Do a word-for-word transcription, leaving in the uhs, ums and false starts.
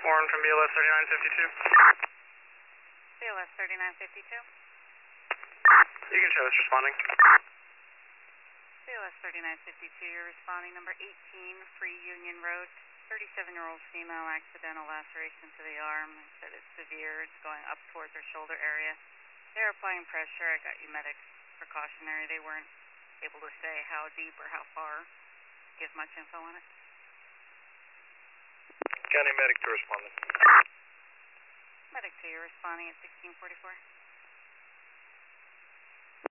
Warren from B L S thirty-nine fifty-two. B L S thirty-nine fifty-two. You can show us responding. B L S thirty-nine fifty-two, you're responding number eighteen, Free Union Road. thirty-seven-year-old female, accidental laceration to the arm. They said it's severe. It's going up towards her shoulder area. They're applying pressure. I got you medics precautionary. They weren't able to say how deep or how far. Give much info on it. County medic to responding. Medic two, you're responding at sixteen forty-four.